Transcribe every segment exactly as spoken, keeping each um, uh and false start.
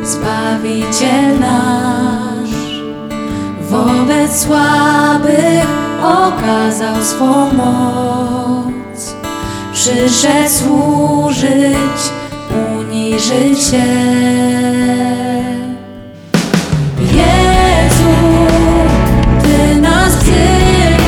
Zbawiciel nasz, wobec słabych okazał swą moc. Przyszedł służyć, uniżyć się. Jezu, Ty nas wzywasz,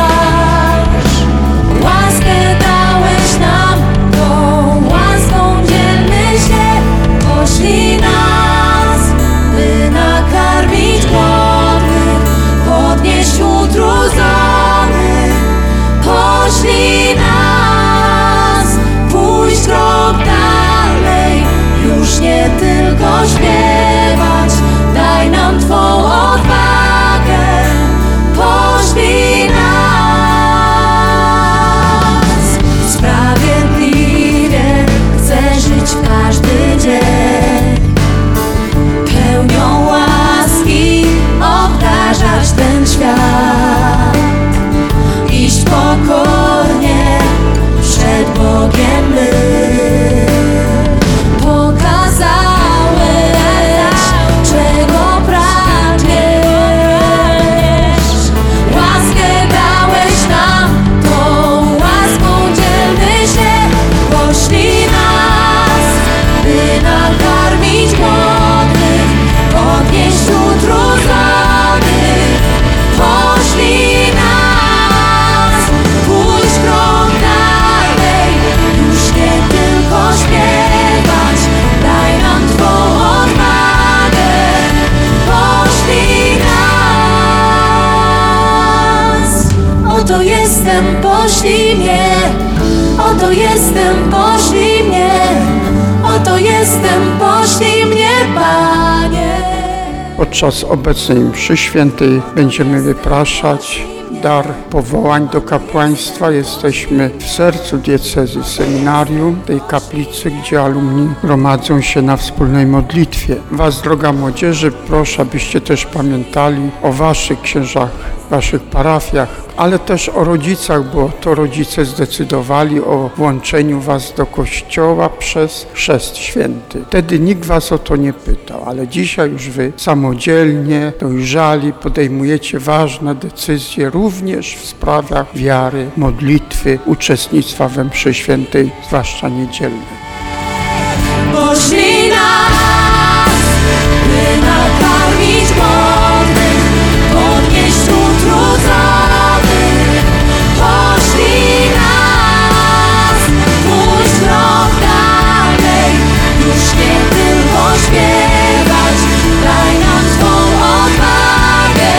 łaskę dałeś nam, tą łaską dzielmy się. Poślij nas, by nakarmić głodnych, podnieść utrudzonych. Poślij nas, pójść krok dalej, już nie tylko śpiewać. Daj nam Twą odwagę, poślij nas. Sprawiedliwie chcę żyć w każdy dzień, pełnią łaski obdarzać ten świat. Iść pokornie przed Bogiem my. Pokazałeś, czego pragniesz. Łaskę dałeś nam, tą łaską dzielmy się. Poślij nas, by nakarmić głodnych, podnieść utrudzonych. Poślij nas, pójść krok dalej, już nie tylko śpiewać. Daj nam Twą odwagę, poślij nas. Oto jestem, poślij mnie. Oto jestem, poślij mnie. Oto jestem, poślij mnie, Panie. Podczas obecnej mszy świętej będziemy wypraszać dar powołań do kapłaństwa. Jesteśmy w sercu diecezji, seminarium, tej kaplicy, gdzie alumni gromadzą się na wspólnej modlitwie. Was, droga młodzieży, proszę, abyście też pamiętali o waszych księżach, waszych parafiach, ale też o rodzicach, bo to rodzice zdecydowali o włączeniu was do kościoła przez chrzest święty. Wtedy nikt was o to nie pytał, ale dzisiaj już wy samodzielnie, dojrzali, podejmujecie ważne decyzje również w sprawach wiary, modlitwy, uczestnictwa we mszy świętej, zwłaszcza niedzielnej. Poślij nas, by nakarmić głodnych, podnieść utrudzonych. Poślij nas, pójść krok dalej, już nie tylko śpiewać. Daj nam Twą odwagę,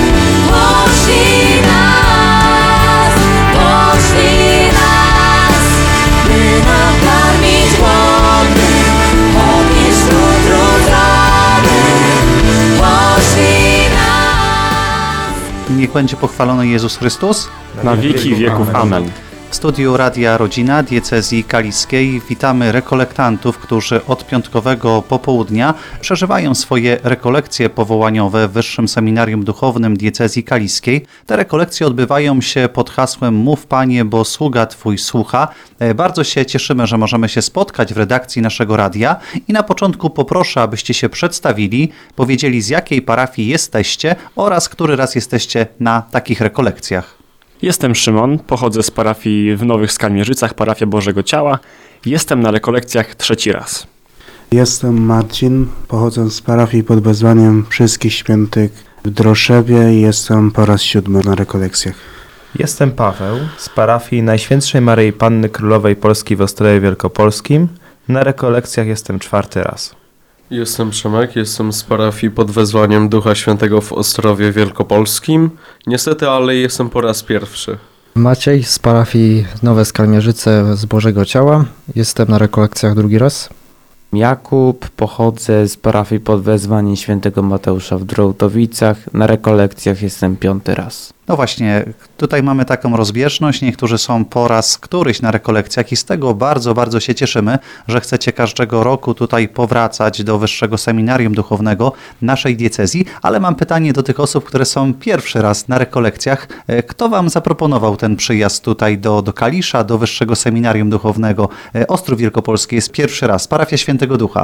poślij nas, poślij nas, by nakarmić głodnych, podnieść utrudzonych. Poślij nas. Niech będzie pochwalony Jezus Chrystus. Na wieki wieków. Amen. W studiu Radia Rodzina Diecezji Kaliskiej witamy rekolektantów, którzy od piątkowego popołudnia przeżywają swoje rekolekcje powołaniowe w Wyższym Seminarium Duchownym Diecezji Kaliskiej. Te rekolekcje odbywają się pod hasłem Mów Panie, bo sługa Twój słucha. Bardzo się cieszymy, że możemy się spotkać w redakcji naszego radia i na początku poproszę, abyście się przedstawili, powiedzieli, z jakiej parafii jesteście oraz który raz jesteście na takich rekolekcjach. Jestem Szymon, pochodzę z parafii w Nowych Skalmierzycach, parafia Bożego Ciała. Jestem na rekolekcjach trzeci raz. Jestem Marcin, pochodzę z parafii pod wezwaniem Wszystkich Świętych w Droszewie i jestem po raz siódmy na rekolekcjach. Jestem Paweł z parafii Najświętszej Maryi Panny Królowej Polski w Ostrowie Wielkopolskim. Na rekolekcjach jestem czwarty raz. Jestem Przemek, jestem z parafii pod wezwaniem Ducha Świętego w Ostrowie Wielkopolskim. Niestety, ale jestem po raz pierwszy. Maciej z parafii Nowe Skalmierzyce z Bożego Ciała. Jestem na rekolekcjach drugi raz. Jakub, pochodzę z parafii pod wezwaniem świętego Mateusza w Drołtowicach. Na rekolekcjach jestem piąty raz. No właśnie, tutaj mamy taką rozbieżność, niektórzy są po raz któryś na rekolekcjach i z tego bardzo, bardzo się cieszymy, że chcecie każdego roku tutaj powracać do Wyższego Seminarium Duchownego naszej diecezji, ale mam pytanie do tych osób, które są pierwszy raz na rekolekcjach. Kto wam zaproponował ten przyjazd tutaj do, do Kalisza, do Wyższego Seminarium Duchownego? Ostrów Wielkopolski jest pierwszy raz, parafia Świętego Ducha.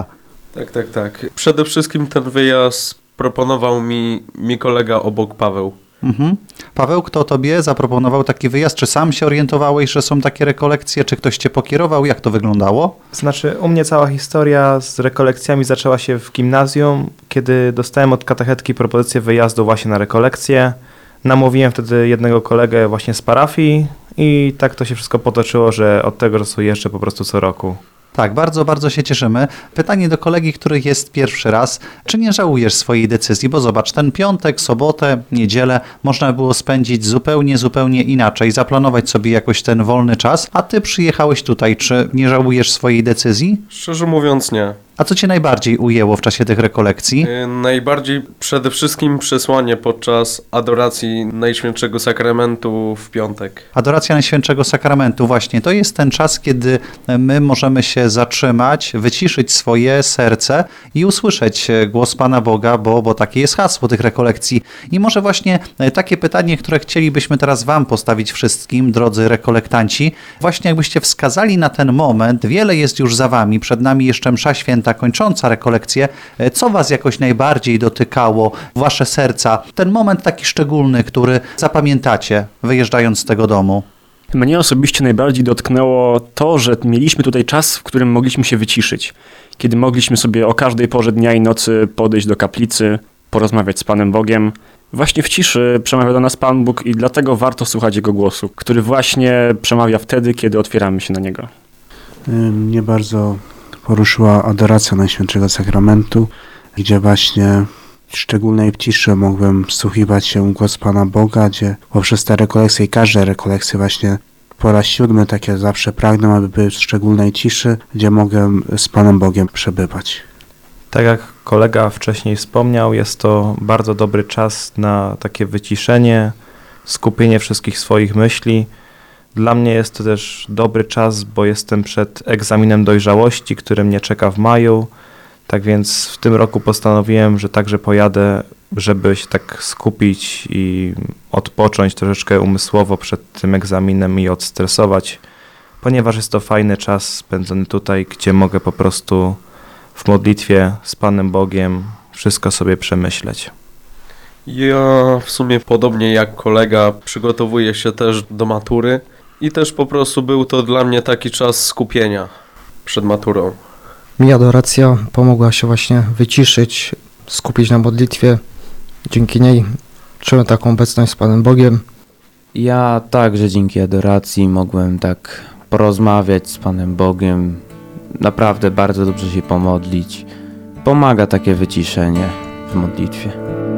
Tak, tak, tak. Przede wszystkim ten wyjazd proponował mi, mi kolega obok Paweł. Mhm. Paweł, kto tobie zaproponował taki wyjazd? Czy sam się orientowałeś, że są takie rekolekcje? Czy ktoś cię pokierował? Jak to wyglądało? Znaczy, u mnie cała historia z rekolekcjami zaczęła się w gimnazjum, kiedy dostałem od katechetki propozycję wyjazdu właśnie na rekolekcje. Namówiłem wtedy jednego kolegę właśnie z parafii i tak to się wszystko potoczyło, że od tego czasu jeżdżę po prostu co roku. Tak, bardzo, bardzo się cieszymy. Pytanie do kolegi, który jest pierwszy raz. Czy nie żałujesz swojej decyzji? Bo zobacz, ten piątek, sobotę, niedzielę można było spędzić zupełnie, zupełnie inaczej, zaplanować sobie jakoś ten wolny czas, a ty przyjechałeś tutaj. Czy nie żałujesz swojej decyzji? Szczerze mówiąc nie. A co cię najbardziej ujęło w czasie tych rekolekcji? Yy, najbardziej przede wszystkim przesłanie podczas adoracji Najświętszego Sakramentu w piątek. Adoracja Najświętszego Sakramentu, właśnie. To jest ten czas, kiedy my możemy się zatrzymać, wyciszyć swoje serce i usłyszeć głos Pana Boga, bo, bo takie jest hasło tych rekolekcji. I może właśnie takie pytanie, które chcielibyśmy teraz wam postawić wszystkim, drodzy rekolektanci, właśnie jakbyście wskazali na ten moment, wiele jest już za wami, przed nami jeszcze msza święta kończąca rekolekcję, co was jakoś najbardziej dotykało, wasze serca, ten moment taki szczególny, który zapamiętacie, wyjeżdżając z tego domu? Mnie osobiście najbardziej dotknęło to, że mieliśmy tutaj czas, w którym mogliśmy się wyciszyć. Kiedy mogliśmy sobie o każdej porze dnia i nocy podejść do kaplicy, porozmawiać z Panem Bogiem. Właśnie w ciszy przemawia do nas Pan Bóg i dlatego warto słuchać Jego głosu, który właśnie przemawia wtedy, kiedy otwieramy się na Niego. Mnie bardzo poruszyła adoracja Najświętszego Sakramentu, gdzie właśnie w szczególnej ciszy mogłem wsłuchiwać się w głos Pana Boga, gdzie poprzez te rekolekcje i każde rekolekcje właśnie po raz siódmy, tak jak zawsze pragnę, aby były w szczególnej ciszy, gdzie mogę z Panem Bogiem przebywać. Tak jak kolega wcześniej wspomniał, jest to bardzo dobry czas na takie wyciszenie, skupienie wszystkich swoich myśli. Dla mnie jest to też dobry czas, bo jestem przed egzaminem dojrzałości, który mnie czeka w maju. Tak więc w tym roku postanowiłem, że także pojadę, żeby się tak skupić i odpocząć troszeczkę umysłowo przed tym egzaminem i odstresować, ponieważ jest to fajny czas spędzony tutaj, gdzie mogę po prostu w modlitwie z Panem Bogiem wszystko sobie przemyśleć. Ja w sumie podobnie jak kolega przygotowuję się też do matury i też po prostu był to dla mnie taki czas skupienia przed maturą. Mi adoracja pomogła się właśnie wyciszyć, skupić na modlitwie. Dzięki niej czułem taką obecność z Panem Bogiem. Ja także dzięki adoracji mogłem tak porozmawiać z Panem Bogiem, naprawdę bardzo dobrze się pomodlić. Pomaga takie wyciszenie w modlitwie.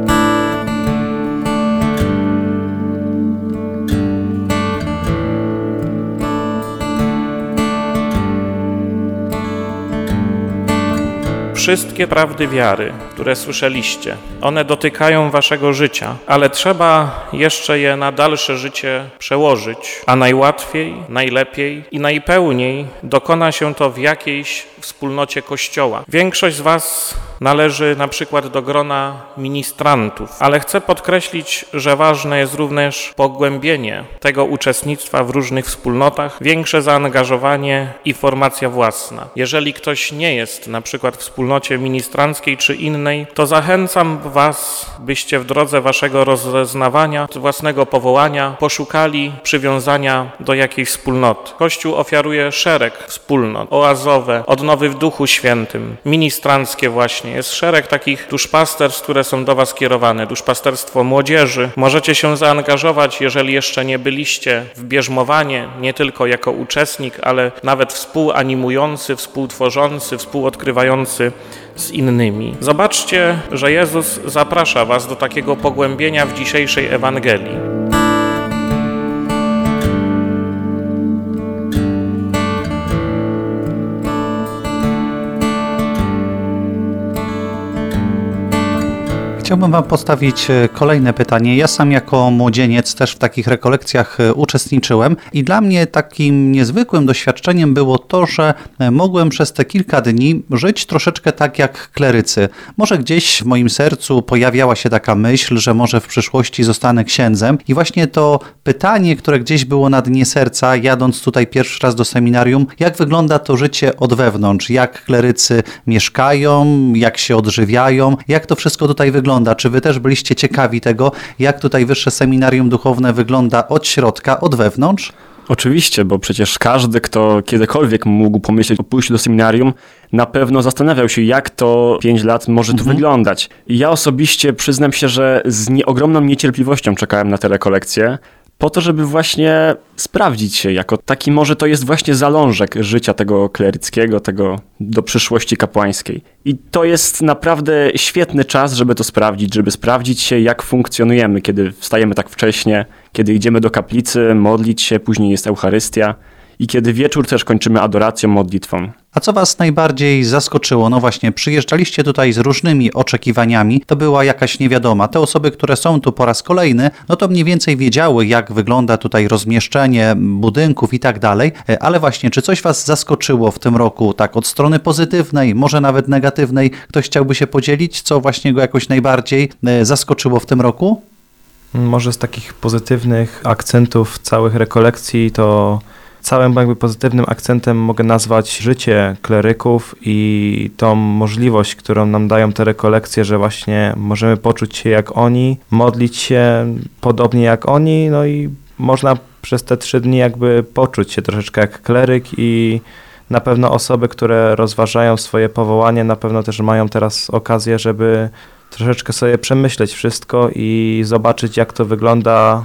Wszystkie prawdy wiary, które słyszeliście, one dotykają waszego życia, ale trzeba jeszcze je na dalsze życie przełożyć, a najłatwiej, najlepiej i najpełniej dokona się to w jakiejś wspólnocie Kościoła. Większość z was należy na przykład do grona ministrantów, ale chcę podkreślić, że ważne jest również pogłębienie tego uczestnictwa w różnych wspólnotach, większe zaangażowanie i formacja własna. Jeżeli ktoś nie jest na przykład w wspólnocie ministranckiej czy innej, to zachęcam was, byście w drodze waszego rozeznawania własnego powołania poszukali przywiązania do jakiejś wspólnoty. Kościół ofiaruje szereg wspólnot, oazowe, odnowy w Duchu Świętym, ministranckie właśnie. Jest szereg takich duszpasterstw, które są do was kierowane. Duszpasterstwo młodzieży. Możecie się zaangażować, jeżeli jeszcze nie byliście w bierzmowanie, nie tylko jako uczestnik, ale nawet współanimujący, współtworzący, współodkrywający z innymi. Zobaczcie, że Jezus zaprasza was do takiego pogłębienia w dzisiejszej Ewangelii. Chciałbym Wam postawić kolejne pytanie. Ja sam jako młodzieniec też w takich rekolekcjach uczestniczyłem i dla mnie takim niezwykłym doświadczeniem było to, że mogłem przez te kilka dni żyć troszeczkę tak jak klerycy. Może gdzieś w moim sercu pojawiała się taka myśl, że może w przyszłości zostanę księdzem i właśnie to pytanie, które gdzieś było na dnie serca, jadąc tutaj pierwszy raz do seminarium, jak wygląda to życie od wewnątrz, jak klerycy mieszkają, jak się odżywiają, jak to wszystko tutaj wygląda. Czy wy też byliście ciekawi tego, jak tutaj wyższe seminarium duchowne wygląda od środka, od wewnątrz? Oczywiście, bo przecież każdy, kto kiedykolwiek mógł pomyśleć o pójściu do seminarium, na pewno zastanawiał się, jak to pięć lat może tu Mhm. wyglądać. I ja osobiście przyznam się, że z nie, ogromną niecierpliwością czekałem na te rekolekcje, po to, żeby właśnie sprawdzić się jako taki, może to jest właśnie zalążek życia tego kleryckiego, tego do przyszłości kapłańskiej. I to jest naprawdę świetny czas, żeby to sprawdzić, żeby sprawdzić się, jak funkcjonujemy, kiedy wstajemy tak wcześnie, kiedy idziemy do kaplicy, modlić się, później jest Eucharystia i kiedy wieczór też kończymy adoracją, modlitwą. A co Was najbardziej zaskoczyło? No właśnie, przyjeżdżaliście tutaj z różnymi oczekiwaniami, to była jakaś niewiadoma. Te osoby, które są tu po raz kolejny, no to mniej więcej wiedziały, jak wygląda tutaj rozmieszczenie budynków i tak dalej, ale właśnie, czy coś Was zaskoczyło w tym roku, tak od strony pozytywnej, może nawet negatywnej? Ktoś chciałby się podzielić, co właśnie go jakoś najbardziej zaskoczyło w tym roku? Może z takich pozytywnych akcentów całych rekolekcji to całym jakby pozytywnym akcentem mogę nazwać życie kleryków i tą możliwość, którą nam dają te rekolekcje, że właśnie możemy poczuć się jak oni, modlić się podobnie jak oni, no i można przez te trzy dni jakby poczuć się troszeczkę jak kleryk i na pewno osoby, które rozważają swoje powołanie, na pewno też mają teraz okazję, żeby troszeczkę sobie przemyśleć wszystko i zobaczyć, jak to wygląda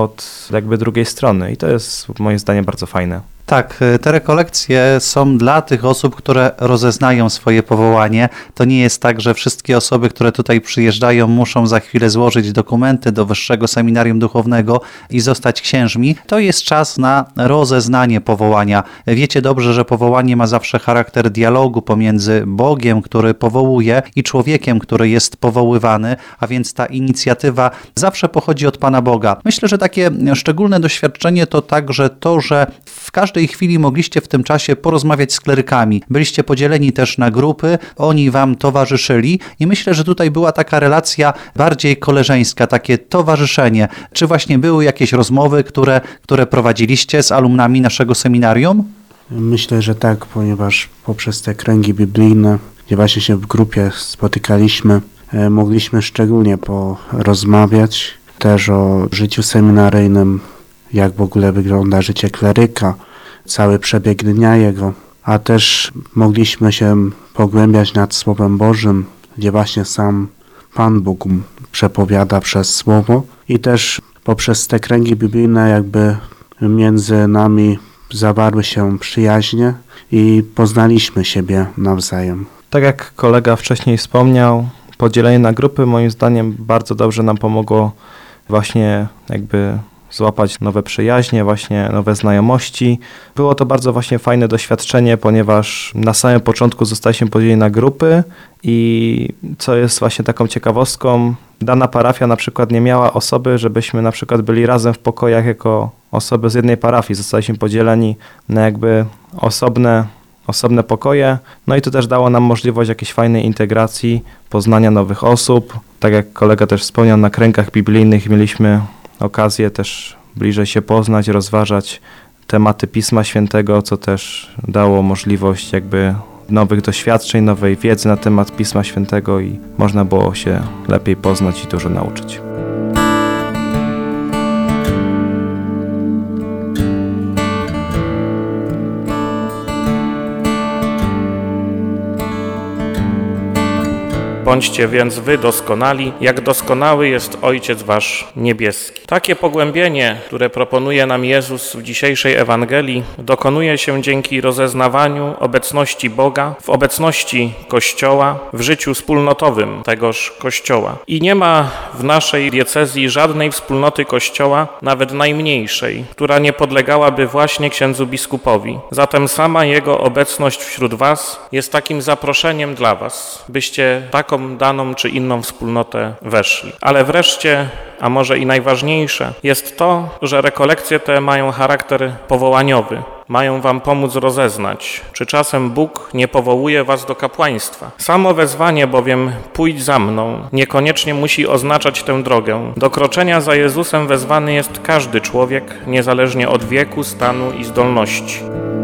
od jakby drugiej strony i to jest moim zdaniem bardzo fajne. Tak, te rekolekcje są dla tych osób, które rozeznają swoje powołanie. To nie jest tak, że wszystkie osoby, które tutaj przyjeżdżają, muszą za chwilę złożyć dokumenty do Wyższego Seminarium Duchownego i zostać księżmi. To jest czas na rozeznanie powołania. Wiecie dobrze, że powołanie ma zawsze charakter dialogu pomiędzy Bogiem, który powołuje, i człowiekiem, który jest powoływany, a więc ta inicjatywa zawsze pochodzi od Pana Boga. Myślę, że takie szczególne doświadczenie to także to, że w każdej chwili mogliście w tym czasie porozmawiać z klerykami. Byliście podzieleni też na grupy, oni wam towarzyszyli i myślę, że tutaj była taka relacja bardziej koleżeńska, takie towarzyszenie. Czy właśnie były jakieś rozmowy, które, które prowadziliście z alumnami naszego seminarium? Myślę, że tak, ponieważ poprzez te kręgi biblijne, gdzie właśnie się w grupie spotykaliśmy, mogliśmy szczególnie porozmawiać też o życiu seminaryjnym, jak w ogóle wygląda życie kleryka, cały przebieg dnia jego, a też mogliśmy się pogłębiać nad Słowem Bożym, gdzie właśnie sam Pan Bóg przepowiada przez Słowo i też poprzez te kręgi biblijne jakby między nami zawarły się przyjaźnie i poznaliśmy siebie nawzajem. Tak jak kolega wcześniej wspomniał, podzielenie na grupy moim zdaniem bardzo dobrze nam pomogło właśnie jakby złapać nowe przyjaźnie, właśnie nowe znajomości. Było to bardzo właśnie fajne doświadczenie, ponieważ na samym początku zostaliśmy podzieleni na grupy i co jest właśnie taką ciekawostką, dana parafia na przykład nie miała osoby, żebyśmy na przykład byli razem w pokojach jako osoby z jednej parafii. Zostaliśmy podzieleni na jakby osobne, osobne pokoje, no i to też dało nam możliwość jakiejś fajnej integracji, poznania nowych osób. Tak jak kolega też wspomniał, na kręgach biblijnych mieliśmy okazję też bliżej się poznać, rozważać tematy Pisma Świętego, co też dało możliwość jakby nowych doświadczeń, nowej wiedzy na temat Pisma Świętego i można było się lepiej poznać i dużo nauczyć. Bądźcie więc wy doskonali, jak doskonały jest Ojciec wasz niebieski. Takie pogłębienie, które proponuje nam Jezus w dzisiejszej Ewangelii, dokonuje się dzięki rozeznawaniu obecności Boga, w obecności Kościoła, w życiu wspólnotowym tegoż Kościoła. I nie ma w naszej diecezji żadnej wspólnoty Kościoła, nawet najmniejszej, która nie podlegałaby właśnie księdzu biskupowi. Zatem sama Jego obecność wśród was jest takim zaproszeniem dla was, byście taką taką daną czy inną wspólnotę weszli. Ale wreszcie, a może i najważniejsze, jest to, że rekolekcje te mają charakter powołaniowy. Mają wam pomóc rozeznać, czy czasem Bóg nie powołuje was do kapłaństwa. Samo wezwanie bowiem pójdź za mną niekoniecznie musi oznaczać tę drogę. Do kroczenia za Jezusem wezwany jest każdy człowiek, niezależnie od wieku, stanu i zdolności.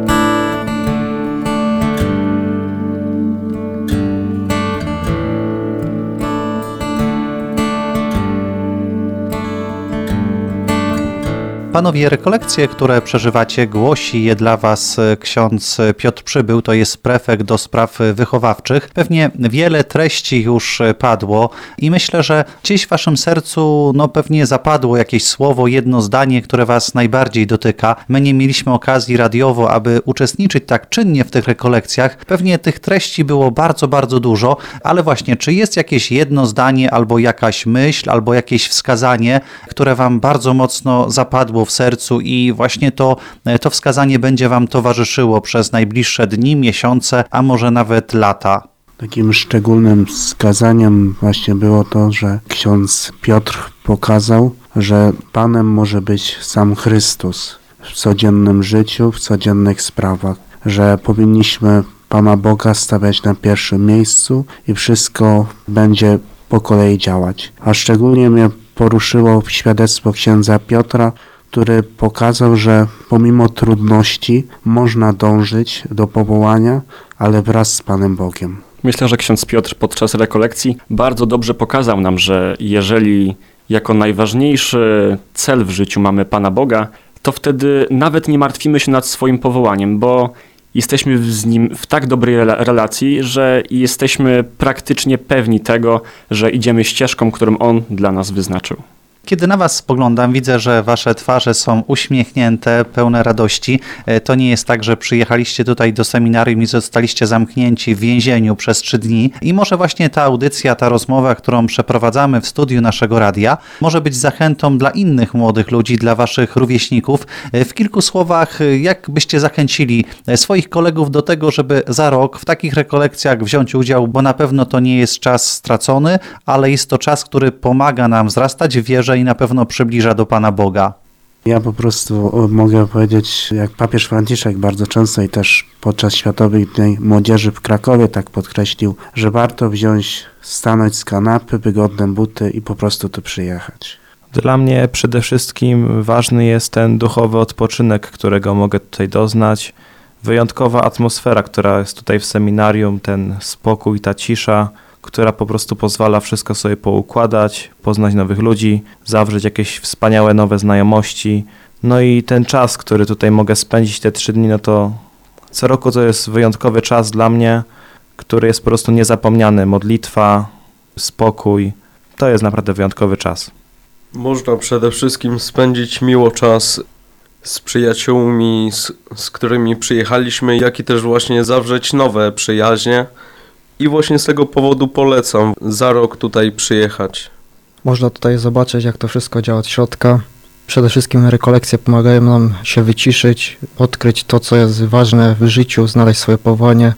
Panowie, rekolekcje, które przeżywacie, głosi je dla was ksiądz Piotr Przybył, to jest prefekt do spraw wychowawczych. Pewnie wiele treści już padło i myślę, że gdzieś w waszym sercu no pewnie zapadło jakieś słowo, jedno zdanie, które was najbardziej dotyka. My nie mieliśmy okazji radiowo, aby uczestniczyć tak czynnie w tych rekolekcjach. Pewnie tych treści było bardzo, bardzo dużo, ale właśnie, czy jest jakieś jedno zdanie, albo jakaś myśl, albo jakieś wskazanie, które wam bardzo mocno zapadło w sercu i właśnie to, to wskazanie będzie wam towarzyszyło przez najbliższe dni, miesiące, a może nawet lata? Takim szczególnym wskazaniem właśnie było to, że ksiądz Piotr pokazał, że Panem może być sam Chrystus w codziennym życiu, w codziennych sprawach, że powinniśmy Pana Boga stawiać na pierwszym miejscu i wszystko będzie po kolei działać. A szczególnie mnie poruszyło świadectwo księdza Piotra, który pokazał, że pomimo trudności można dążyć do powołania, ale wraz z Panem Bogiem. Myślę, że ksiądz Piotr podczas rekolekcji bardzo dobrze pokazał nam, że jeżeli jako najważniejszy cel w życiu mamy Pana Boga, to wtedy nawet nie martwimy się nad swoim powołaniem, bo jesteśmy z Nim w tak dobrej relacji, że jesteśmy praktycznie pewni tego, że idziemy ścieżką, którą On dla nas wyznaczył. Kiedy na was spoglądam, widzę, że wasze twarze są uśmiechnięte, pełne radości. To nie jest tak, że przyjechaliście tutaj do seminarium i zostaliście zamknięci w więzieniu przez trzy dni. I może właśnie ta audycja, ta rozmowa, którą przeprowadzamy w studiu naszego radia, może być zachętą dla innych młodych ludzi, dla waszych rówieśników. W kilku słowach, jak byście zachęcili swoich kolegów do tego, żeby za rok w takich rekolekcjach wziąć udział, bo na pewno to nie jest czas stracony, ale jest to czas, który pomaga nam wzrastać w wierze i na pewno przybliża do Pana Boga. Ja po prostu mogę powiedzieć, jak papież Franciszek bardzo często i też podczas Światowych Dni Młodzieży w Krakowie tak podkreślił, że warto wziąć, stanąć z kanapy, wygodne buty i po prostu tu przyjechać. Dla mnie przede wszystkim ważny jest ten duchowy odpoczynek, którego mogę tutaj doznać. Wyjątkowa atmosfera, która jest tutaj w seminarium, ten spokój, ta cisza, która po prostu pozwala wszystko sobie poukładać, poznać nowych ludzi, zawrzeć jakieś wspaniałe nowe znajomości. No i ten czas, który tutaj mogę spędzić, te trzy dni, no to co roku to jest wyjątkowy czas dla mnie, który jest po prostu niezapomniany. Modlitwa, spokój, to jest naprawdę wyjątkowy czas. Można przede wszystkim spędzić miło czas z przyjaciółmi, z, z którymi przyjechaliśmy, jak i też właśnie zawrzeć nowe przyjaźnie. I właśnie z tego powodu polecam za rok tutaj przyjechać. Można tutaj zobaczyć, jak to wszystko działa od środka. Przede wszystkim rekolekcje pomagają nam się wyciszyć, odkryć to, co jest ważne w życiu, znaleźć swoje powołanie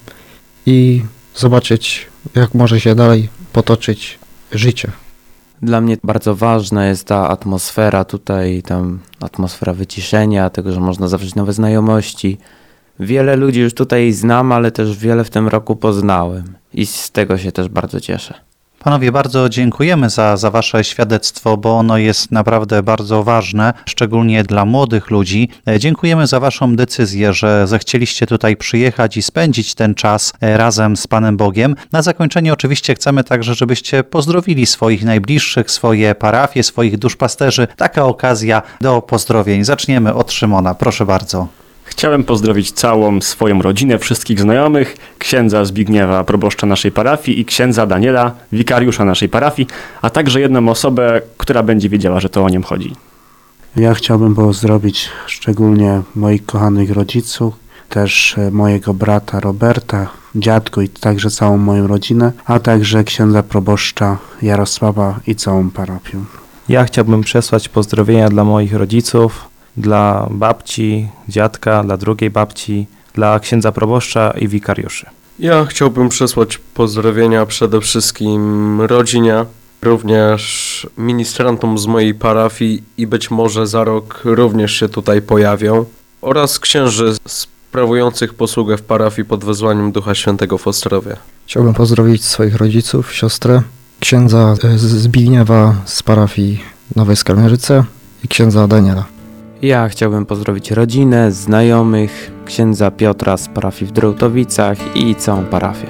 i zobaczyć, jak może się dalej potoczyć życie. Dla mnie bardzo ważna jest ta atmosfera tutaj, tam atmosfera wyciszenia, tego, że można zawrzeć nowe znajomości. Wiele ludzi już tutaj znam, ale też wiele w tym roku poznałem i z tego się też bardzo cieszę. Panowie, bardzo dziękujemy za, za wasze świadectwo, bo ono jest naprawdę bardzo ważne, szczególnie dla młodych ludzi. Dziękujemy za waszą decyzję, że zechcieliście tutaj przyjechać i spędzić ten czas razem z Panem Bogiem. Na zakończenie oczywiście chcemy także, żebyście pozdrowili swoich najbliższych, swoje parafie, swoich duszpasterzy. Taka okazja do pozdrowień. Zaczniemy od Szymona. Proszę bardzo. Chciałem pozdrowić całą swoją rodzinę, wszystkich znajomych, księdza Zbigniewa, proboszcza naszej parafii i księdza Daniela, wikariusza naszej parafii, a także jedną osobę, która będzie wiedziała, że to o nim chodzi. Ja chciałbym pozdrowić szczególnie moich kochanych rodziców, też mojego brata Roberta, dziadku i także całą moją rodzinę, a także księdza proboszcza Jarosława i całą parafię. Ja chciałbym przesłać pozdrowienia dla moich rodziców, dla babci, dziadka, dla drugiej babci, dla księdza proboszcza i wikariuszy. Ja chciałbym przesłać pozdrowienia przede wszystkim rodzinie, również ministrantom z mojej parafii i być może za rok również się tutaj pojawią, oraz księży sprawujących posługę w parafii pod wezwaniem Ducha Świętego w Ostrowie. Chciałbym pozdrowić swoich rodziców, siostrę, księdza e, Zbigniewa z parafii Nowej Skalmierzyce i księdza Daniela. Ja chciałbym pozdrowić rodzinę, znajomych, księdza Piotra z parafii w Drołtowicach i całą parafię.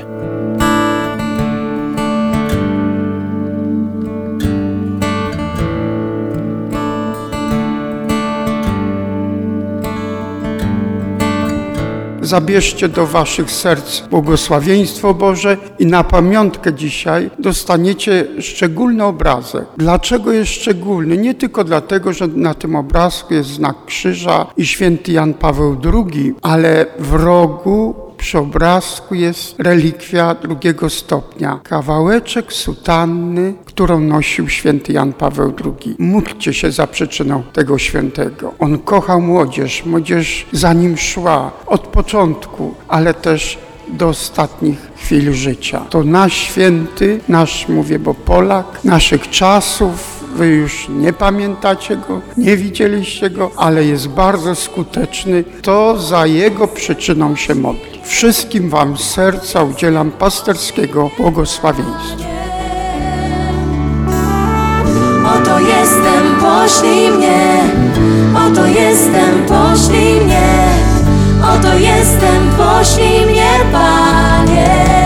Zabierzcie do waszych serc błogosławieństwo Boże i na pamiątkę dzisiaj dostaniecie szczególny obrazek. Dlaczego jest szczególny? Nie tylko dlatego, że na tym obrazku jest znak krzyża i święty Jan Paweł drugi, ale w rogu przy obrazku jest relikwia drugiego stopnia. Kawałeczek sutanny, którą nosił święty Jan Paweł drugi. Módlcie się za przyczyną tego świętego. On kochał młodzież, młodzież za nim szła od początku, ale też do ostatnich chwil życia. To nasz święty, nasz, mówię, bo Polak, naszych czasów. Wy już nie pamiętacie go, nie widzieliście go, ale jest bardzo skuteczny. To za jego przyczyną się modli. Wszystkim wam z serca udzielam pasterskiego błogosławieństwa. Oto jestem, poślij mnie. Oto jestem, poślij mnie. Oto jestem, poślij mnie, Panie.